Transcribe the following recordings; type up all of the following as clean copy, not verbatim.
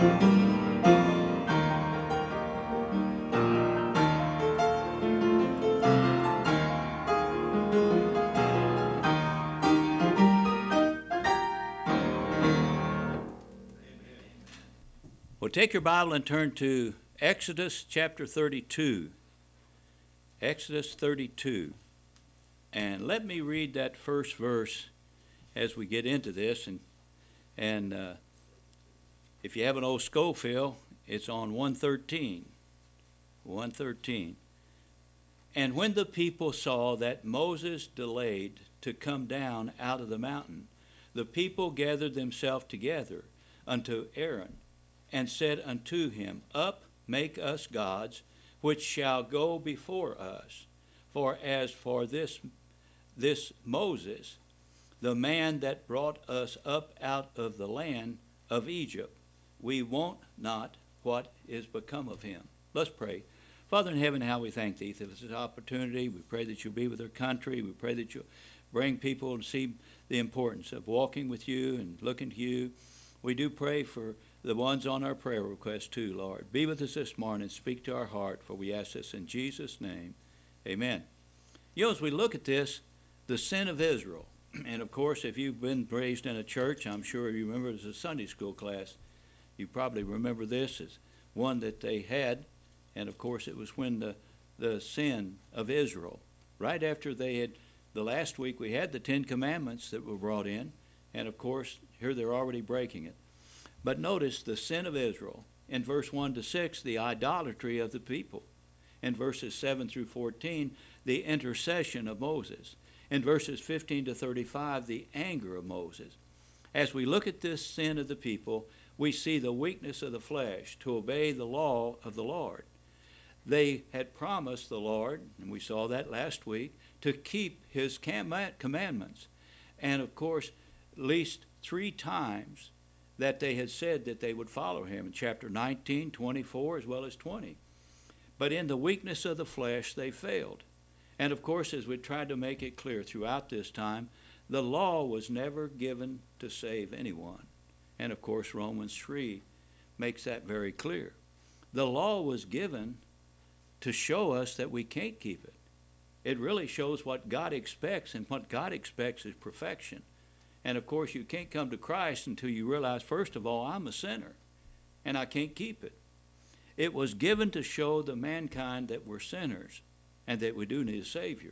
Well, take your Bible and turn to Exodus chapter 32. Exodus 32. And let me read that first verse as we get into this. And if you have an old Schofield, it's on 113. 113. And when the people saw that Moses delayed to come down out of the mountain, the people gathered themselves together unto Aaron, and said unto him, Up, make us gods, which shall go before us. For as for this Moses, the man that brought us up out of the land of Egypt, we wot not what is become of him. Let's pray. Father in heaven, how we thank thee for this opportunity. We pray that you'll be with our country. We pray that you'll bring people to see the importance of walking with you and looking to you. We do pray for the ones on our prayer request too, Lord. Be with us this morning. Speak to our heart, for we ask this in Jesus' name. Amen. You know, as we look at this, the sin of Israel, and of course, if you've been raised in a church, I'm sure you remember it as a Sunday school class. You probably remember this as one that they had, and of course, it was when the sin of Israel, right after they had, the last week we had the Ten Commandments that were brought in, and of course, here they're already breaking it. But notice the sin of Israel. In verse 1 to 6, the idolatry of the people. In verses 7 through 14, the intercession of Moses. In verses 15 to 35, the anger of Moses. As we look at this sin of the people, we see the weakness of the flesh to obey the law of the Lord. They had promised the Lord, and we saw that last week, to keep his commandments. And of course, at least 3 times that they had said that they would follow him in chapter 19, 24, as well as 20. But in the weakness of the flesh, they failed. And of course, as we tried to make it clear throughout this time, the law was never given to save anyone. And of course, Romans 3 makes that very clear. The law was given to show us that we can't keep it. It really shows what God expects, and what God expects is perfection. And of course, you can't come to Christ until you realize, first of all, I'm a sinner, and I can't keep it. It was given to show the mankind that we're sinners, and that we do need a Savior.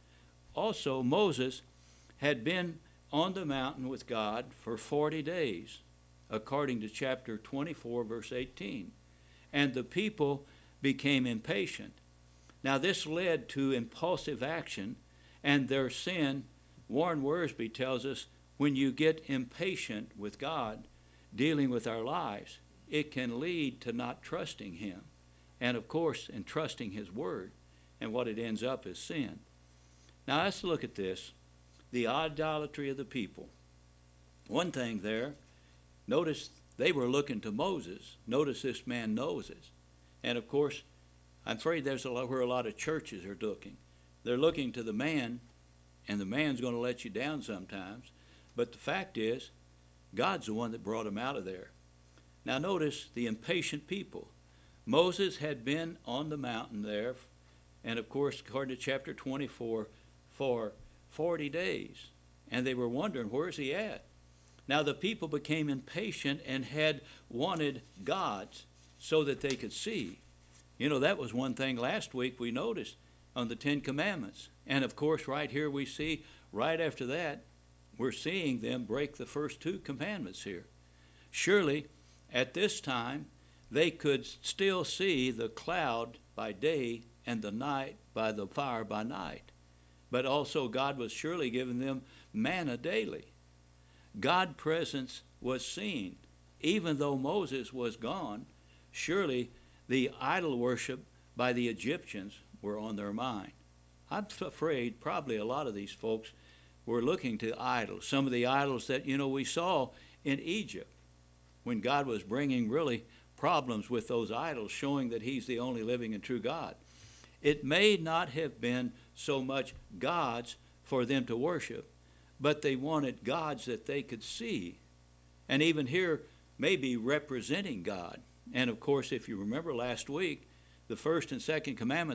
Also, Moses had been on the mountain with God for 40 days, according to chapter 24, verse 18. And the people became impatient. Now, this led to impulsive action, and their sin, Warren Wiersbe tells us, when you get impatient with God dealing with our lives, it can lead to not trusting him. And of course, in trusting his word. And what it ends up is sin. Now let's look at this. The idolatry of the people. One thing there, notice they were looking to Moses. Notice this man Moses. And of course, I'm afraid there's where a lot of churches are looking. They're looking to the man, and the man's going to let you down sometimes. But the fact is, God's the one that brought him out of there. Now notice the impatient people. Moses had been on the mountain there, and of course, according to chapter 24, for 40 days. And they were wondering, where's he at? Now the people became impatient and had wanted gods so that they could see. You know, that was one thing last week we noticed on the Ten Commandments. And of course, right here we see, right after that, we're seeing them break the first 2 commandments here. Surely, at this time, they could still see the cloud by day and the night by the fire by night. But also God was surely giving them manna daily. God's presence was seen. Even though Moses was gone, surely the idol worship by the Egyptians were on their mind. I'm afraid probably a lot of these folks were looking to idols. Some of the idols that, we saw in Egypt when God was bringing really problems with those idols, showing that he's the only living and true God. It may not have been so much gods for them to worship, but they wanted gods that they could see. And even here, may be representing God. And of course, if you remember last week, the first and second commandment,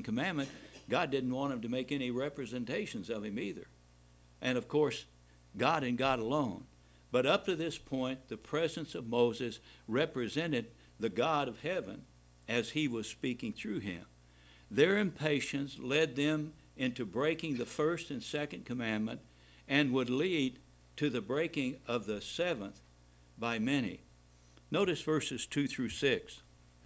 God didn't want him to make any representations of him either. And of course, God and God alone. But up to this point, the presence of Moses represented the God of heaven as he was speaking through him. Their impatience led them into breaking the first and second commandment and would lead to the breaking of the seventh by many. Notice verses 2 through 6.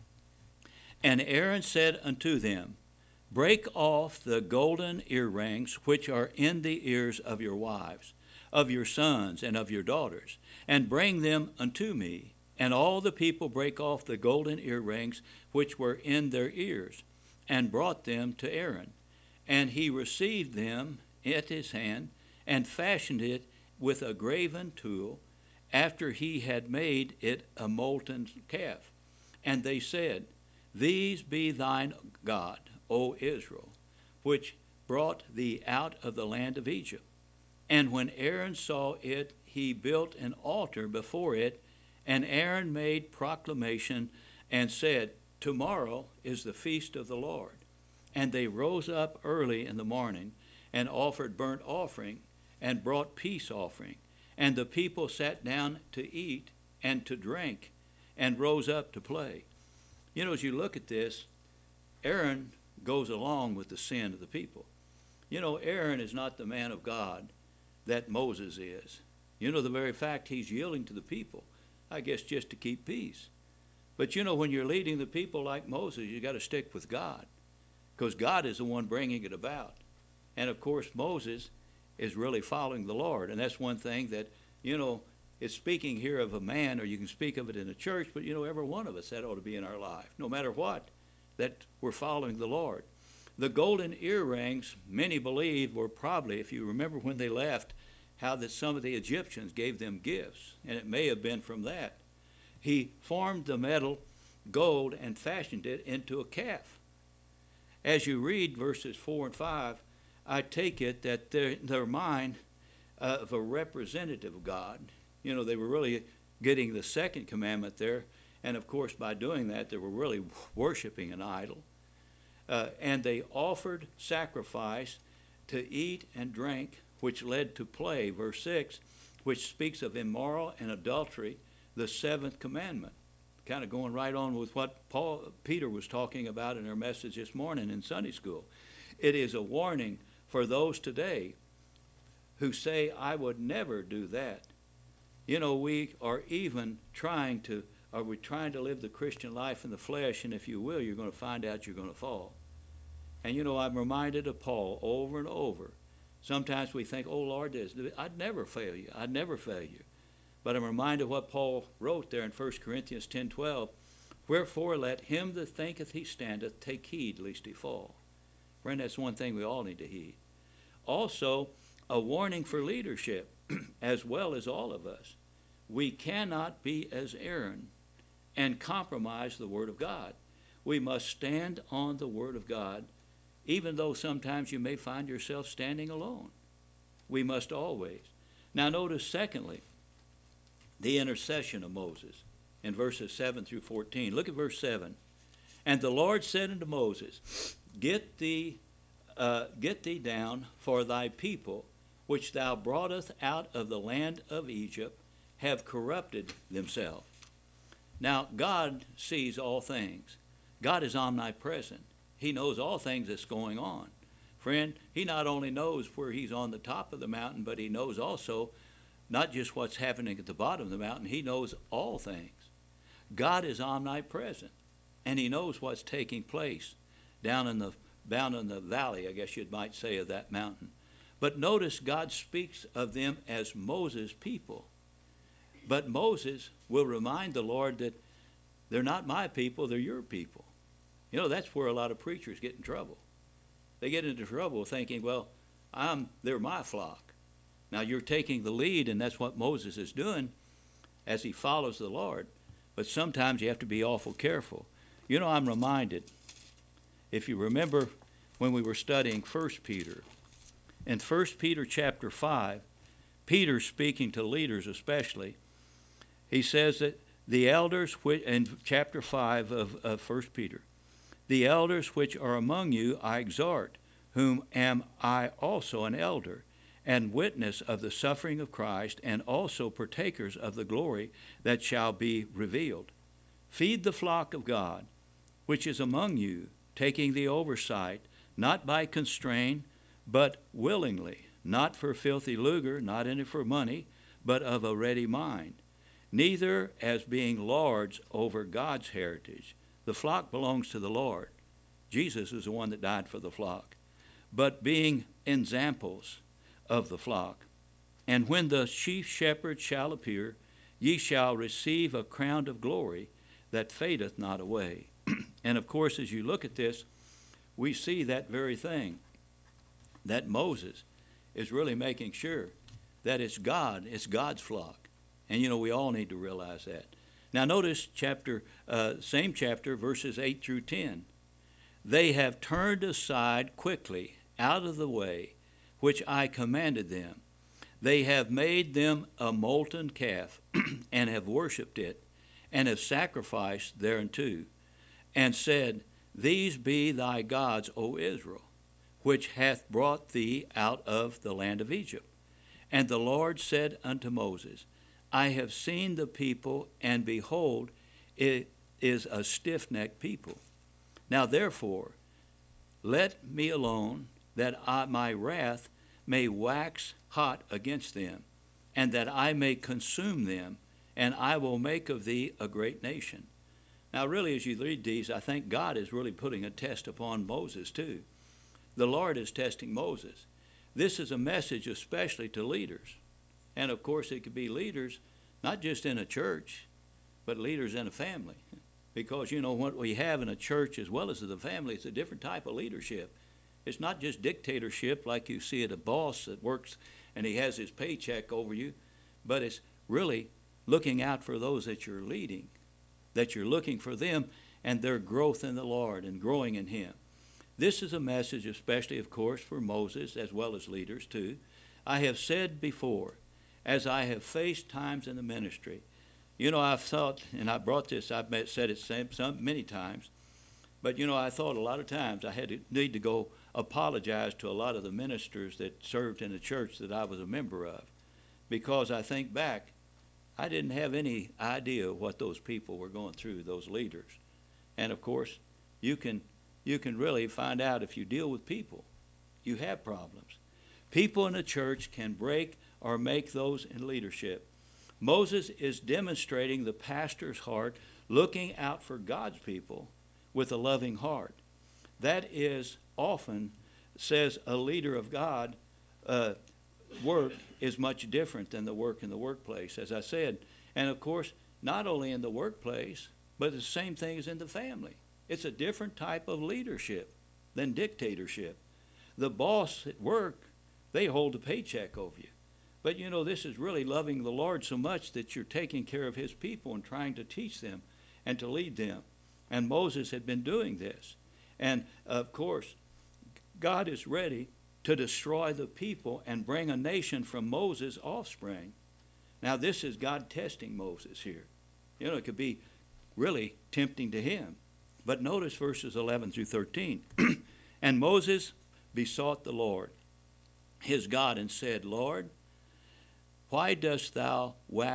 And Aaron said unto them, Break off the golden earrings which are in the ears of your wives, of your sons, and of your daughters, and bring them unto me. And all the people brake off the golden earrings which were in their ears, and brought them to Aaron. And he received them at his hand, and fashioned it with a graven tool, after he had made it a molten calf. And they said, These be thine God, O Israel, which brought thee out of the land of Egypt. And when Aaron saw it, he built an altar before it, and Aaron made proclamation and said, Tomorrow is the feast of the Lord. And they rose up early in the morning, and offered burnt offering, and brought peace offering. And the people sat down to eat and to drink, and rose up to play. You know, as you look at this, Aaron goes along with the sin of the people. You know, Aaron is not the man of God that Moses is. You know, the very fact he's yielding to the people, I guess just to keep peace. But you know, when you're leading the people like Moses, you got to stick with God, because God is the one bringing it about. And of course, Moses is really following the Lord. And that's one thing that, you know, it's speaking here of a man, or you can speak of it in a church, but you know, every one of us, that ought to be in our life, no matter what, that we're following the Lord. The golden earrings, many believe, were probably, if you remember when they left, how that some of the Egyptians gave them gifts, and it may have been from that. He formed the metal gold and fashioned it into a calf. As you read verses 4 and 5, I take it that their mind of a representative of God, you know, they were really getting the second commandment there, and of course by doing that they were really worshiping an idol. And they offered sacrifice to eat and drink, which led to play, verse 6, which speaks of immoral and adultery, the seventh commandment. Kind of going right on with what Peter was talking about in our message this morning in Sunday school. It is a warning for those today who say, I would never do that. You know, we are even trying to live the Christian life in the flesh, and if you will, you're going to find out you're going to fall. And you know, I'm reminded of Paul over and over. Sometimes we think, oh Lord, I'd never fail you. I'd never fail you. But I'm reminded of what Paul wrote there in 1 Corinthians 10:12. Wherefore let him that thinketh he standeth take heed lest he fall. Friend, that's one thing we all need to heed. Also, a warning for leadership, as well as all of us. We cannot be as Aaron and compromise the Word of God. We must stand on the Word of God, even though sometimes you may find yourself standing alone. We must always. Now notice, secondly, the intercession of Moses in verses 7 through 14. Look at verse 7. And the Lord said unto Moses, Get thee down, for thy people, which thou broughtest out of the land of Egypt, have corrupted themselves. Now, God sees all things. God is omnipresent. He knows all things that's going on. Friend, he not only knows where he's on the top of the mountain, but he knows also not just what's happening at the bottom of the mountain. He knows all things. God is omnipresent, and he knows what's taking place down in the valley, I guess you might say, of that mountain. But notice God speaks of them as Moses' people. But Moses will remind the Lord that they're not my people, they're your people. You know, that's where a lot of preachers get in trouble. They get into trouble thinking, well, they're my flock. Now you're taking the lead, and that's what Moses is doing as he follows the Lord. But sometimes you have to be awful careful. You know, I'm reminded, if you remember when we were studying 1 Peter, in 1 Peter chapter 5, Peter speaking to leaders especially, He says that the elders, in chapter 5 of 1 Peter, the elders which are among you I exhort, whom am I also an elder, and witness of the suffering of Christ, and also partakers of the glory that shall be revealed. Feed the flock of God, which is among you, taking the oversight, not by constraint, but willingly, not for filthy lucre, not in it for money, but of a ready mind, neither as being lords over God's heritage. The flock belongs to the Lord. Jesus is the one that died for the flock. But being ensamples of the flock. And when the chief shepherd shall appear, ye shall receive a crown of glory that fadeth not away. And of course, as you look at this, we see that very thing, that Moses is really making sure that it's God's flock. And we all need to realize that. Now notice same chapter, verses 8 through 10. They have turned aside quickly out of the way which I commanded them. They have made them a molten calf, and have worshipped it, and have sacrificed thereunto, and said, These be thy gods, O Israel, which hath brought thee out of the land of Egypt. And the Lord said unto Moses, I have seen the people, and behold, it is a stiff-necked people. Now therefore, let me alone, that my wrath may wax hot against them, and that I may consume them, and I will make of thee a great nation. Now really, as you read these, I think God is really putting a test upon Moses too. The Lord is testing Moses. This is a message especially to leaders. And of course it could be leaders not just in a church, but leaders in a family. Because what we have in a church as well as the family, it's a different type of leadership. It's not just dictatorship like you see at a boss that works and he has his paycheck over you, but it's really looking out for those that you're leading, that you're looking for them and their growth in the Lord and growing in Him. This is a message especially, of course, for Moses as well as leaders too. I have said before, as I have faced times in the ministry, I've thought, and I brought this, I've said it many times, but I thought a lot of times I need to go apologize to a lot of the ministers that served in the church that I was a member of, because I think back, I didn't have any idea what those people were going through, those leaders. And of course, you can really find out if you deal with people, you have problems. People in the church can break or make those in leadership. Moses is demonstrating the pastor's heart, looking out for God's people with a loving heart. That is often, says a leader of God, work is much different than the work in the workplace, as I said. And of course, not only in the workplace, but the same thing as in the family. It's a different type of leadership than dictatorship. The boss at work, they hold a paycheck over you. But this is really loving the Lord so much that you're taking care of His people and trying to teach them and to lead them. And Moses had been doing this. And of course, God is ready to destroy the people and bring a nation from Moses' offspring. Now this is God testing Moses here. It could be really tempting to him. But notice verses 11 through 13. And Moses besought the Lord, his God, and said, Lord, why dost thou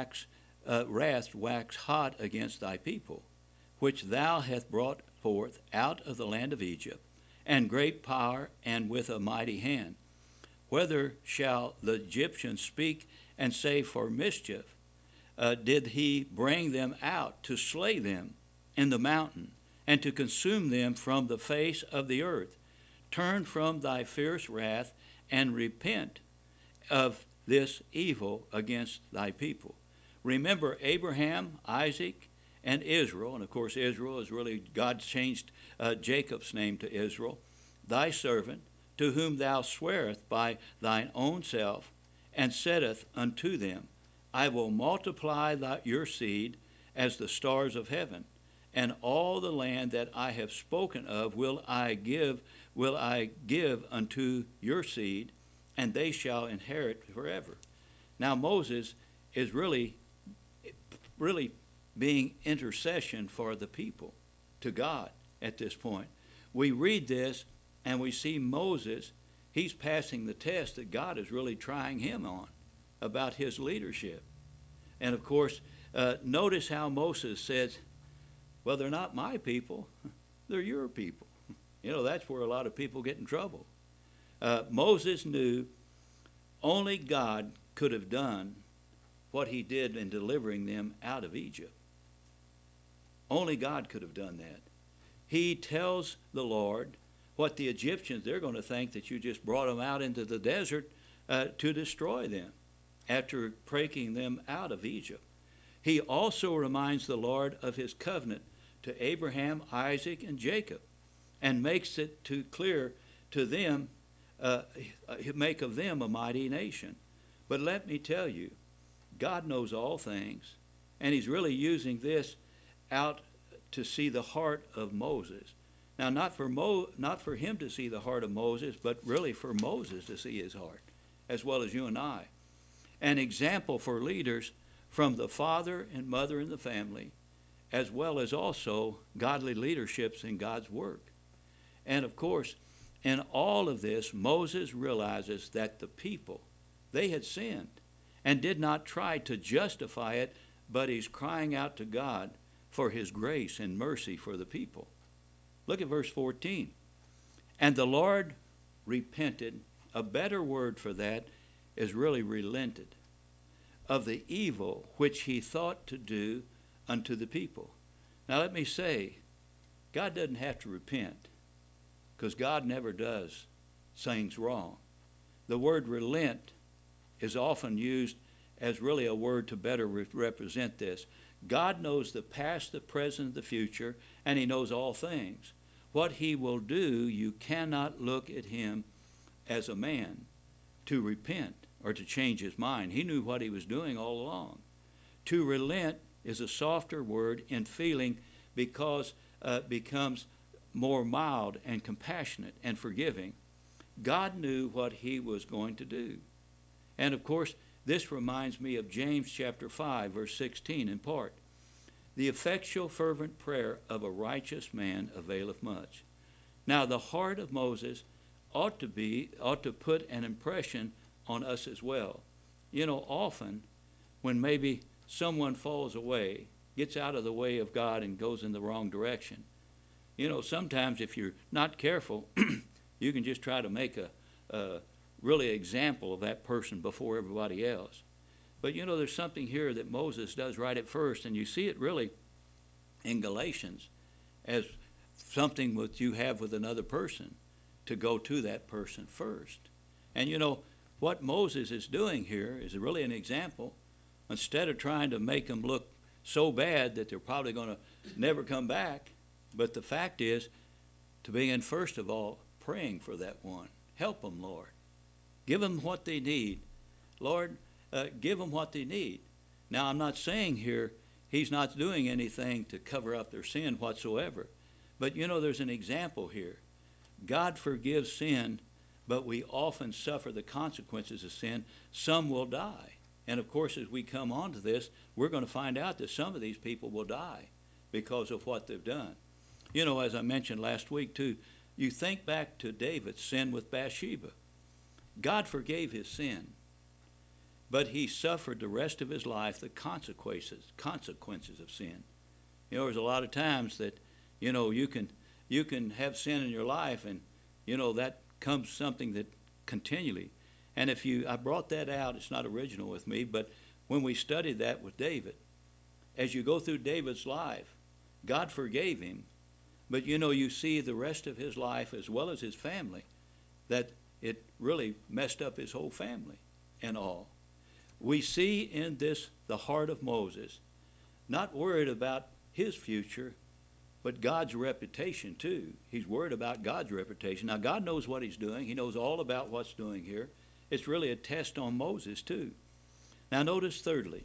wrath wax hot against thy people, which thou hast brought forth out of the land of Egypt, and great power and with a mighty hand? Whether shall the Egyptians speak and say, for mischief did he bring them out to slay them in the mountain, and to consume them from the face of the earth? Turn from thy fierce wrath, and repent of this evil against thy people. Remember Abraham, Isaac, and Israel, and of course Israel is really, God changed Jacob's name to Israel, thy servant, to whom thou swearest by thine own self, and saidest unto them, I will multiply your seed as the stars of heaven, and all the land that I have spoken of will I give unto your seed, and they shall inherit forever. Now Moses is really really being intercession for the people to God at this point. We read this and we see Moses, he's passing the test that God is really trying him on about his leadership. And of course, notice how Moses says, well, they're not my people, they're your people. You know, that's where a lot of people get in trouble. Moses knew only God could have done what he did in delivering them out of Egypt. Only God could have done that. He tells the Lord what the Egyptians, they're going to think that you just brought them out into the desert to destroy them after breaking them out of Egypt. He also reminds the Lord of his covenant to Abraham, Isaac, and Jacob, and makes it clear to them, make of them a mighty nation. But let me tell you, God knows all things, and he's really using this out to see the heart of Moses. Now, not for him to see the heart of Moses, but really for Moses to see his heart, as well as you and I. An example for leaders from the father and mother in the family, as well as also godly leaderships in God's work. And of course, in all of this, Moses realizes that the people, they had sinned and did not try to justify it, but he's crying out to God for his grace and mercy for the people. Look at verse 14. And the Lord repented. A better word for that is really relented of the evil which he thought to do unto the people. Now let me say, God doesn't have to repent, because God never does things wrong. The word relent is often used as really a word to better represent this. God knows the past, the present, the future, and he knows all things. What he will do, you cannot look at him as a man to repent or to change his mind. He knew what he was doing all along. To relent is a softer word in feeling, because it becomes more mild and compassionate and forgiving. God knew what he was going to do. And of course, this reminds me of James chapter 5, verse 16 in part. The effectual fervent prayer of a righteous man availeth much. Now the heart of Moses ought to put an impression on us as well. You know, often when maybe someone falls away, gets out of the way of God and goes in the wrong direction, you know, sometimes if you're not careful, you can just try to make a really example of that person before everybody else. But you know, there's something here that Moses does right at first, and you see it really in Galatians as something that you have with another person, to go to that person first. And you know, what Moses is doing here is really an example. Instead of trying to make them look so bad that they're probably going to never come back, but the fact is to begin first of all praying for that one. Help them, Lord. Give them what they need. Lord, give them what they need. Now, I'm not saying here he's not doing anything to cover up their sin whatsoever. But you know, there's an example here. God forgives sin, but we often suffer the consequences of sin. Some will die. And of course, as we come on to this, we're going to find out that some of these people will die because of what they've done. You know, as I mentioned last week too, you think back to David's sin with Bathsheba. God forgave his sin, but he suffered the rest of his life the consequences of sin. You know, there's a lot of times that, you know, you can have sin in your life, and you know that comes something that continually. And I brought that out, it's not original with me, but when we studied that with David, as you go through David's life, God forgave him, but you know, you see the rest of his life as well as his family, that it really messed up his whole family and all. We see in this the heart of Moses, not worried about his future, but God's reputation too. He's worried about God's reputation. Now, God knows what he's doing. He knows all about what's doing here. It's really a test on Moses too. Now, notice thirdly,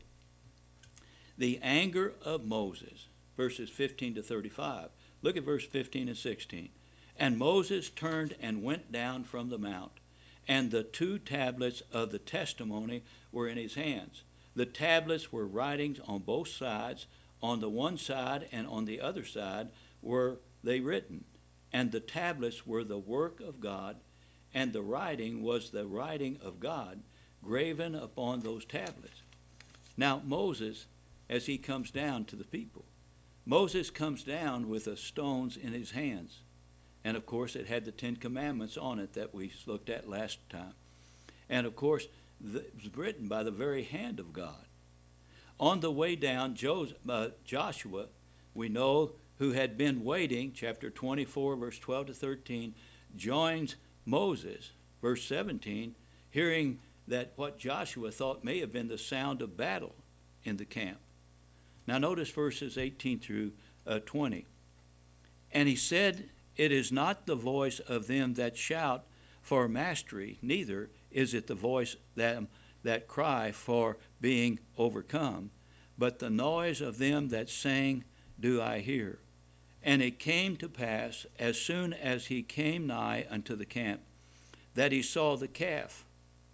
the anger of Moses, verses 15 to 35. Look at verse 15 and 16. And Moses turned and went down from the mount, and the 2 tablets of the testimony were in his hands. The tablets were writings on both sides. On the one side and on the other side were they written. And the tablets were the work of God, and the writing was the writing of God, graven upon those tablets. Now, Moses, as he comes down to the people, Moses comes down with the stones in his hands. And of course, it had the Ten Commandments on it that we looked at last time. And of course, it was written by the very hand of God. On the way down, Joshua, we know, who had been waiting, chapter 24, verse 12 to 13, joins Moses, verse 17, hearing that what Joshua thought may have been the sound of battle in the camp. Now notice verses 18 through 20. And he said, "It is not the voice of them that shout for mastery, neither is it the voice that cry for being overcome, but the noise of them that sing do I hear." And it came to pass, as soon as he came nigh unto the camp, that he saw the calf,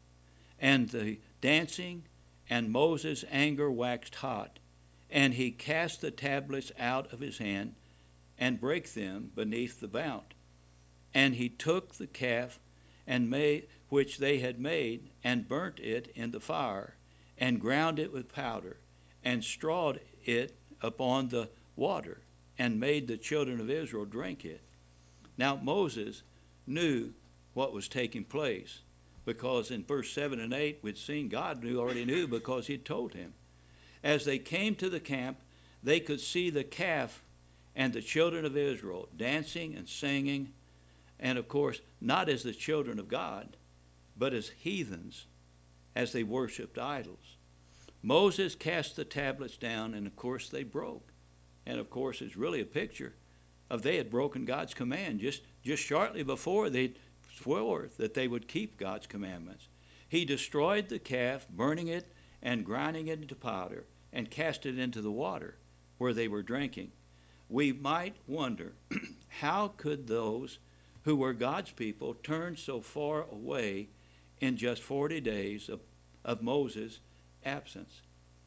and the dancing, and Moses' anger waxed hot, and he cast the tablets out of his hand, and brake them beneath the mount. And he took the calf, which they had made, and burnt it in the fire, and ground it with powder, and strawed it upon the water, and made the children of Israel drink it. Now Moses knew what was taking place, because in verse 7 and 8 we'd seen God already knew because he'd told him. As they came to the camp, they could see the calf and the children of Israel dancing and singing, and of course, not as the children of God, but as heathens, as they worshipped idols. Moses cast the tablets down, and of course they broke. And of course, it's really a picture of they had broken God's command just shortly before they swore that they would keep God's commandments. He destroyed the calf, burning it and grinding it into powder, and cast it into the water where they were drinking. We might wonder, how could those who were God's people turn so far away in just 40 days of Moses' absence?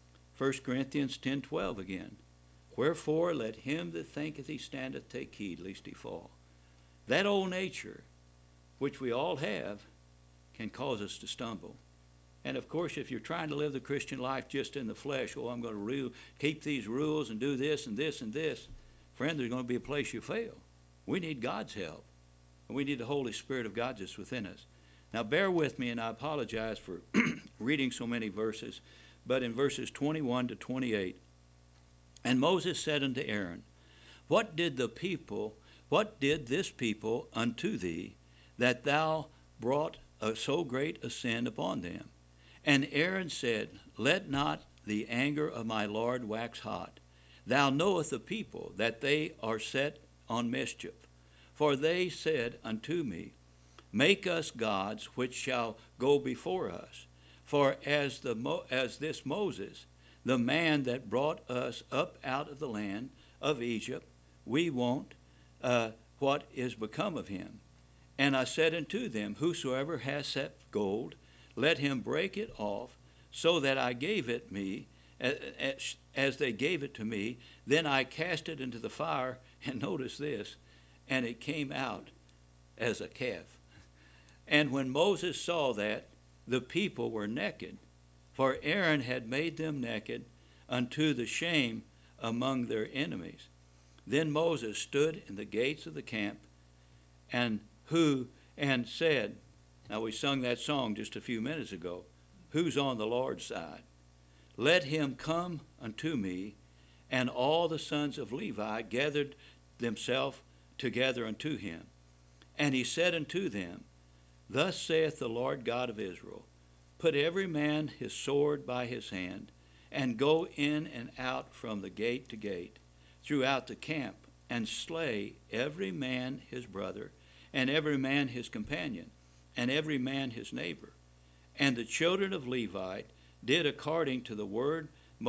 1 Corinthians 10:12 again. "Wherefore let him that thinketh he standeth take heed lest he fall." That old nature, which we all have, can cause us to stumble. And of course, if you're trying to live the Christian life just in the flesh, I'm going to keep these rules and do this and this and this, friend, there's going to be a place you fail. We need God's help. And we need the Holy Spirit of God just within us. Now bear with me, and I apologize for reading so many verses, but in verses 21 to 28, "And Moses said unto Aaron, What did this people unto thee, that thou brought so great a sin upon them? And Aaron said, Let not the anger of my Lord wax hot. Thou knowest the people, that they are set on mischief. For they said unto me, Make us gods which shall go before us. For as this Moses, the man that brought us up out of the land of Egypt, we wot what is become of him. And I said unto them, Whosoever has set gold, let him break it off, so that I gave it me, as they gave it to me. Then I cast it into the fire, and notice this, and it came out as a calf. And when Moses saw that, the people were naked, for Aaron had made them naked unto the shame among their enemies. Then Moses stood in the gates of the camp, and said," now we sung that song just a few minutes ago, "Who's on the Lord's side? Let him come unto me." And all the sons of Levi gathered themselves together unto him. And he said unto them, Thus saith the Lord God of Israel, Put every man his sword by his hand, and go in and out from the gate to gate, throughout the camp, and slay every man his brother, and every man his companion, and every man his neighbor. And the children of Levi did according to the word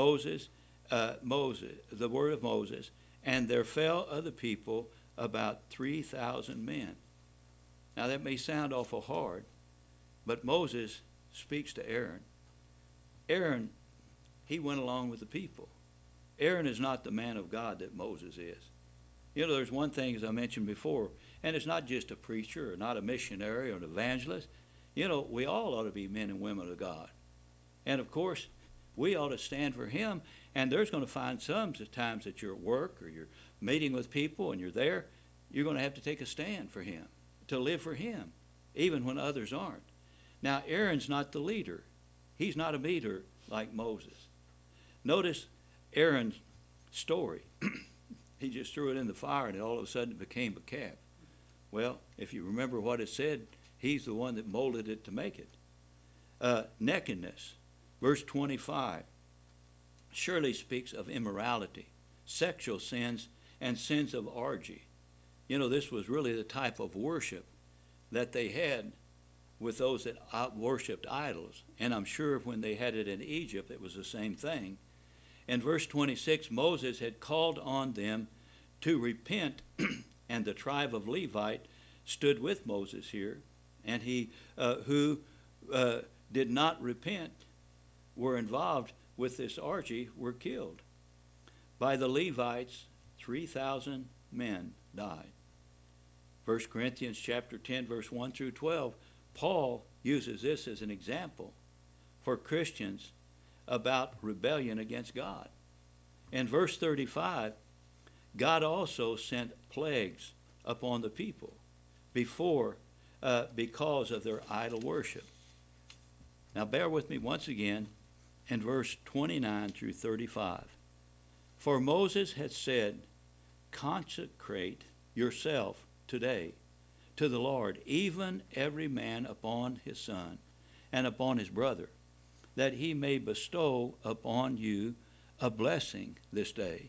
the word of Moses, and there fell of the people about 3,000 men. Now that may sound awful hard, but Moses speaks to Aaron. Aaron, he went along with the people. Aaron is not the man of God that Moses is. You know, there's one thing, as I mentioned before, and it's not just a preacher or not a missionary or an evangelist. You know, we all ought to be men and women of God. And of course, we ought to stand for him. And there's going to find some times that you're at work or you're meeting with people and you're there, you're going to have to take a stand for him, to live for him, even when others aren't. Now, Aaron's not the leader. He's not a leader like Moses. Notice Aaron's story. He just threw it in the fire and all of a sudden it became a calf. Well, if you remember what it said, he's the one that molded it to make it. Nakedness, verse 25, surely speaks of immorality, sexual sins, and sins of orgy. You know, this was really the type of worship that they had with those that worshipped idols. And I'm sure when they had it in Egypt, it was the same thing. In verse 26, Moses had called on them to repent, and the tribe of Levite stood with Moses here, and he who did not repent were involved with this orgy were killed. By the Levites, 3,000 men died. 1 Corinthians chapter 10, verse 1 through 12, Paul uses this as an example for Christians about rebellion against God. In verse 35, God also sent plagues upon the people because of their idol worship. Now bear with me once again in verse 29 through 35. For Moses had said, consecrate yourself today to the Lord, even every man upon his son and upon his brother, that he may bestow upon you a blessing this day.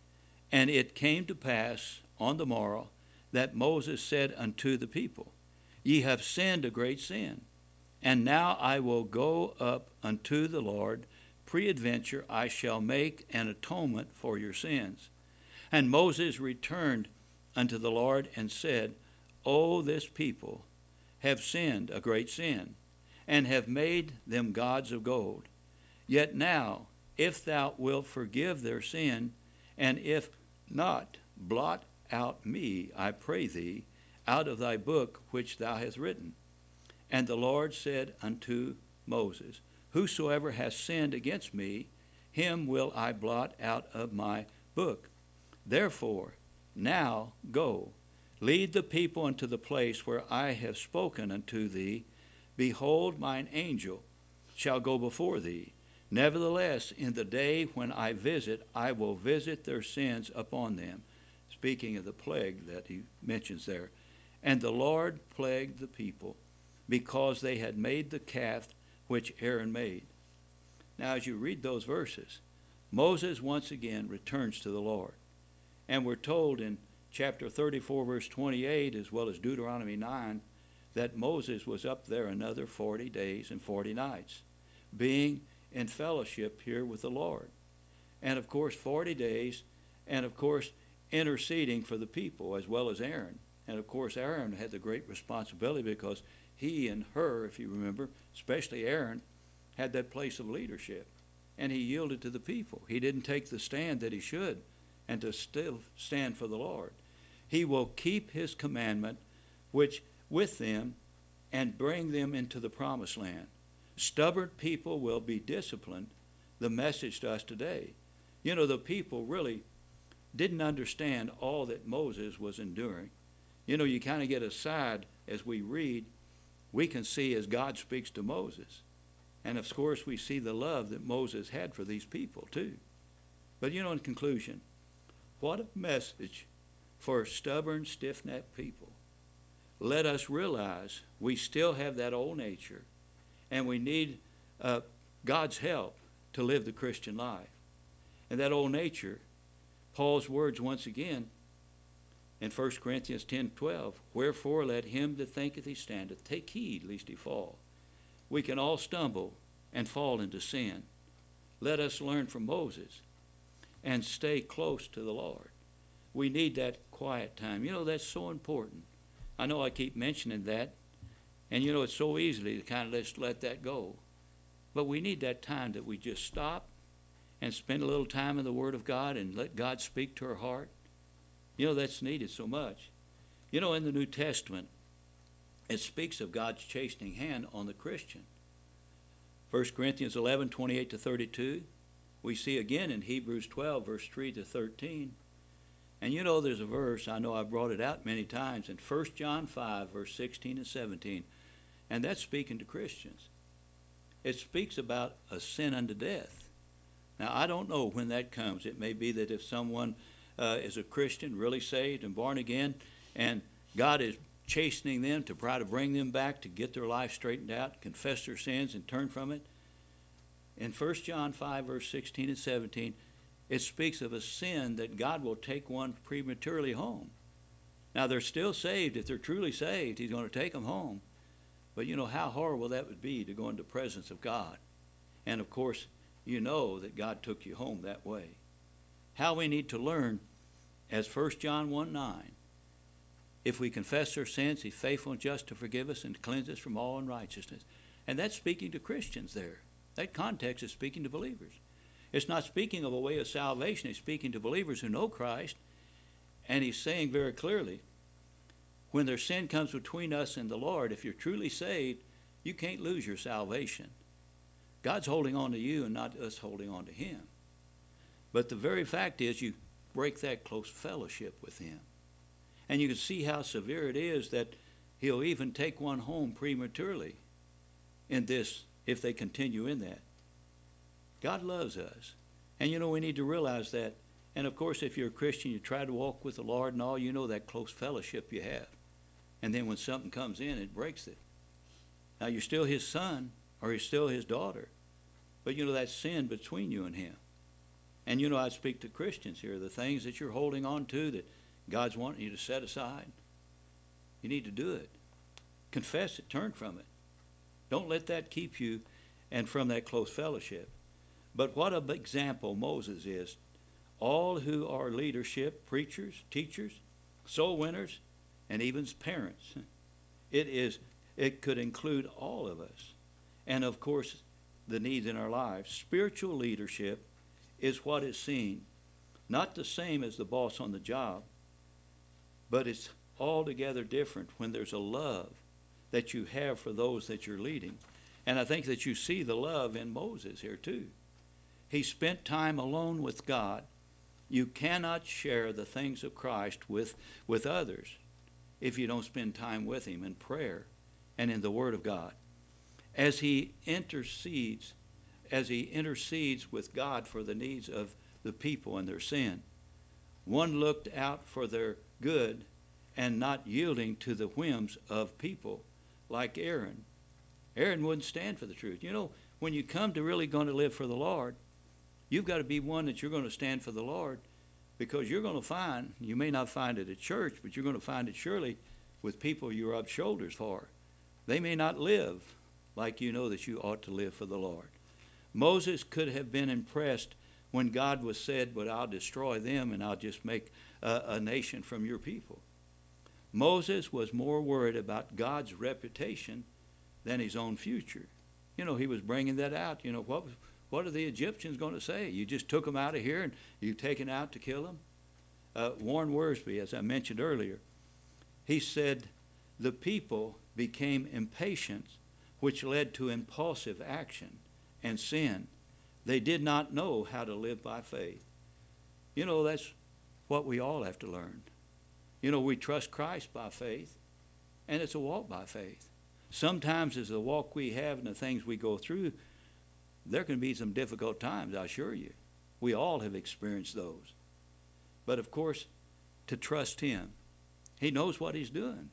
And it came to pass on the morrow that Moses said unto the people, Ye have sinned a great sin, and now I will go up unto the Lord. Peradventure I shall make an atonement for your sins. And Moses returned unto the Lord and said, O this people have sinned a great sin, and have made them gods of gold. Yet now, if thou wilt forgive their sin, and if not, blot out me, I pray thee, out of thy book which thou hast written. And the Lord said unto Moses, Whosoever hath sinned against me, him will I blot out of my book. Therefore, now go, lead the people unto the place where I have spoken unto thee. Behold, mine angel shall go before thee. Nevertheless, in the day when I visit, I will visit their sins upon them. Speaking of the plague that he mentions there. And the Lord plagued the people, because they had made the calf which Aaron made. Now, as you read those verses, Moses once again returns to the Lord. And we're told in chapter 34, verse 28, as well as Deuteronomy 9, that Moses was up there another 40 days and 40 nights, being in fellowship here with the Lord. And of course, 40 days, and of course, interceding for the people, as well as Aaron. And of course, Aaron had the great responsibility because he and Hur, if you remember, especially Aaron, had that place of leadership. And he yielded to the people. He didn't take the stand that he should, and to still stand for the Lord. He will keep his commandment which with them and bring them into the promised land. Stubborn people will be disciplined. The message to us today. You know, the people really didn't understand all that Moses was enduring. You know, you kind of get aside as we read, we can see as God speaks to Moses. And of course, we see the love that Moses had for these people too. But you know, in conclusion, what a message for stubborn, stiff-necked people. Let us realize we still have that old nature, and we need God's help to live the Christian life. And that old nature, Paul's words once again in 1 Corinthians 10:12, Wherefore let him that thinketh he standeth take heed lest he fall. We can all stumble and fall into sin. Let us learn from Moses and stay close to the Lord. We need that quiet time. You know, that's so important. I know I keep mentioning that, and you know, it's so easy to kind of just let that go. But we need that time that we just stop and spend a little time in the Word of God and let God speak to her heart. You know, that's needed so much. You know, in the New Testament, it speaks of God's chastening hand on the Christian. 1 Corinthians 11, 28 to 32. We see again in Hebrews 12, verse 3 to 13. And you know there's a verse, I know I've brought it out many times, in 1 John 5, verse 16 and 17. And that's speaking to Christians. It speaks about a sin unto death. Now, I don't know when that comes. It may be that if someone is a Christian, really saved and born again, and God is chastening them to try to bring them back to get their life straightened out, confess their sins, and turn from it. In 1 John 5, verse 16 and 17, it speaks of a sin that God will take one prematurely home. Now, they're still saved. If they're truly saved, He's going to take them home. But you know how horrible that would be to go into the presence of God. And, of course, you know that God took you home that way. How we need to learn, as 1 John 1:9, if we confess our sins, He's faithful and just to forgive us and to cleanse us from all unrighteousness. And that's speaking to Christians there. That context is speaking to believers. It's not speaking of a way of salvation. It's speaking to believers who know Christ. And He's saying very clearly, when their sin comes between us and the Lord, if you're truly saved, you can't lose your salvation. God's holding on to you and not us holding on to Him. But the very fact is you break that close fellowship with Him. And you can see how severe it is that He'll even take one home prematurely in this if they continue in that. God loves us. And you know, we need to realize that. And of course, if you're a Christian, you try to walk with the Lord and all, you know that close fellowship you have. And then when something comes in, it breaks it. Now, you're still His son or you're still His daughter. But you know, that's sin between you and Him. And you know, I speak to Christians here. The things that you're holding on to that God's wanting you to set aside, you need to do it. Confess it. Turn from it. Don't let that keep you and from that close fellowship. But what an example Moses is. All who are leadership, preachers, teachers, soul winners, and even parents. It could include all of us. And of course, the needs in our lives. Spiritual leadership is what is seen. Not the same as the boss on the job, but it's altogether different when there's a love that you have for those that you're leading. And I think that you see the love in Moses here too. He spent time alone with God. You cannot share the things of Christ with others if you don't spend time with Him in prayer and in the Word of God. As he intercedes with God for the needs of the people and their sin, one looked out for their good and not yielding to the whims of people like Aaron. Aaron wouldn't stand for the truth. You know, when you come to really going to live for the Lord, you've got to be one that you're going to stand for the Lord, because you're going to find, you may not find it at church, but you're going to find it surely with people you rub shoulders for. They may not live like you know that you ought to live for the Lord. Moses could have been impressed when God was said, but I'll destroy them and I'll just make a nation from your people. Moses was more worried about God's reputation than his own future. You know, he was bringing that out. You know, what are the Egyptians going to say? You just took them out of here and you've taken out to kill them? Warren Wiersbe, as I mentioned earlier, he said, the people became impatient, which led to impulsive action and sin. They did not know how to live by faith. You know, that's what we all have to learn. You know, we trust Christ by faith, and it's a walk by faith. Sometimes as the walk we have and the things we go through, there can be some difficult times, I assure you. We all have experienced those. But of course, to trust Him. He knows what He's doing.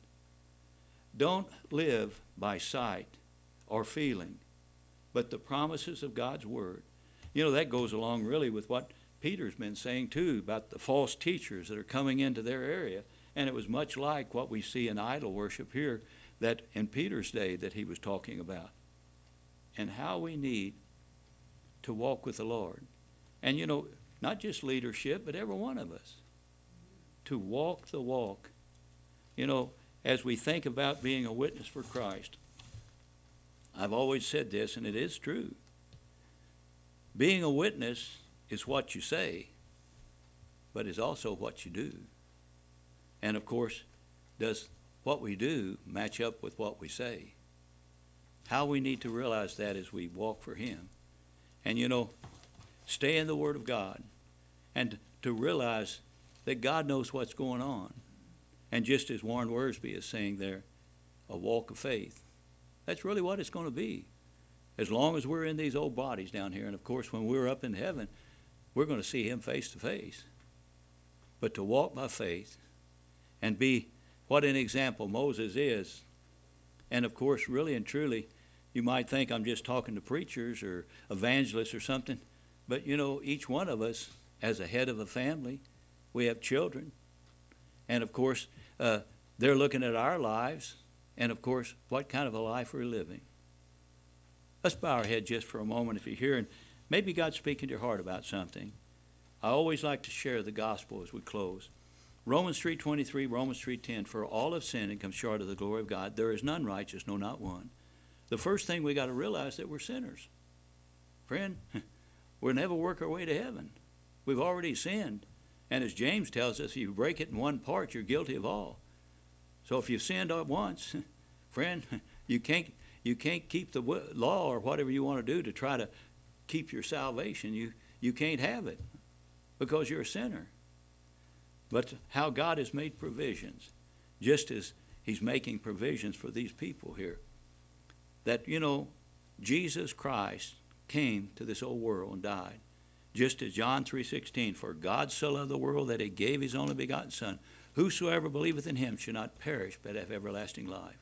Don't live by sight or feeling, but the promises of God's Word. You know, that goes along really with what Peter's been saying too about the false teachers that are coming into their area. And it was much like what we see in idol worship here that in Peter's day that he was talking about. And how we need to walk with the Lord. And you know, not just leadership, but every one of us. To walk the walk. You know, as we think about being a witness for Christ, I've always said this, and it is true. Being a witness is what you say, but is also what you do. And of course, does what we do match up with what we say? How we need to realize that as we walk for Him. And stay in the Word of God and to realize that God knows what's going on. And just as Warren Wiersbe is saying there, a walk of faith. That's really what it's going to be. As long as we're in these old bodies down here, and of course when we're up in heaven, we're going to see Him face to face. But to walk by faith and be what an example Moses is. And of course, really and truly, you might think I'm just talking to preachers or evangelists or something, but each one of us, as a head of a family, we have children. And of course, they're looking at our lives, and of course, what kind of a life we're living. Let's bow our head just for a moment if you're here, and maybe God's speaking to your heart about something. I always like to share the gospel as we close. Romans 3:23, Romans 3:10, for all have sinned and come short of the glory of God. There is none righteous, no, not one. The first thing we got to realize that we're sinners. Friend, we'll never work our way to heaven. We've already sinned. And as James tells us, if you break it in one part, you're guilty of all. So if you've sinned once, friend, you can't keep the law or whatever you want to do to try to keep your salvation. You can't have it because you're a sinner. But how God has made provisions, just as He's making provisions for these people here. That, Jesus Christ came to this old world and died. Just as John 3:16, for God so loved the world that He gave His only begotten Son. Whosoever believeth in Him should not perish, but have everlasting life.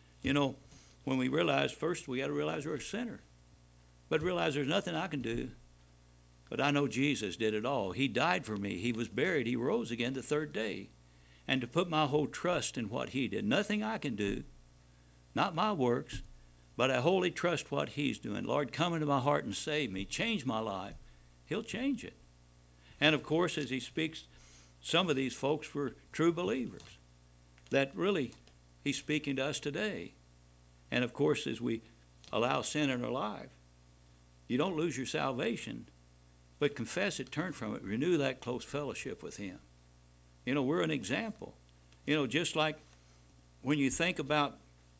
When we realize, first we got to realize we're a sinner. But realize there's nothing I can do. But I know Jesus did it all. He died for me. He was buried. He rose again the third day. And to put my whole trust in what He did. Nothing I can do. Not my works. But I wholly trust what He's doing. Lord, come into my heart and save me. Change my life. He'll change it. And of course, as He speaks, some of these folks were true believers. That really, He's speaking to us today. And of course, as we allow sin in our life, you don't lose your salvation, but confess it, turn from it, renew that close fellowship with Him. We're an example. Just like when you think about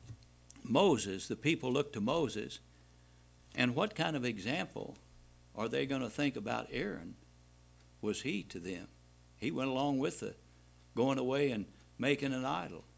Moses, the people look to Moses, and what kind of example are they going to think about Aaron was he to them? He went along with the going away and making an idol.